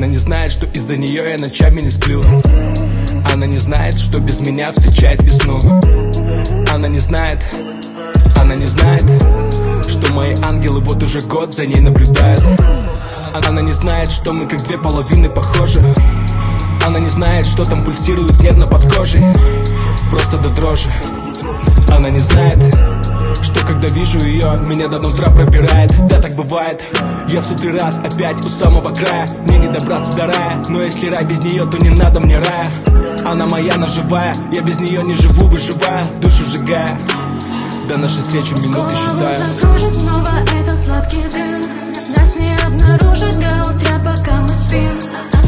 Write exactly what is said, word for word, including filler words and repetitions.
Она не знает, что из-за нее я ночами не сплю. Она не знает, что без меня встречает весну. Она не знает, она не знает, что мои ангелы вот уже год за ней наблюдают. Она не знает, что мы как две половины похожи. Она не знает, что там пульсирует нервно под кожей, просто до дрожи. Она не знает, что когда вижу ее, меня до утра пробирает. Да, так бывает, я в сотый раз опять у самого края. Мне не добраться до рая, но если рай без нее, то не надо мне рая. Она моя, она живая, я без нее не живу, выживая, душу сжигая. До нашей встречи минуты считаю. Голову закружит снова этот сладкий дым. Нас не обнаружить до утра, пока мы спим.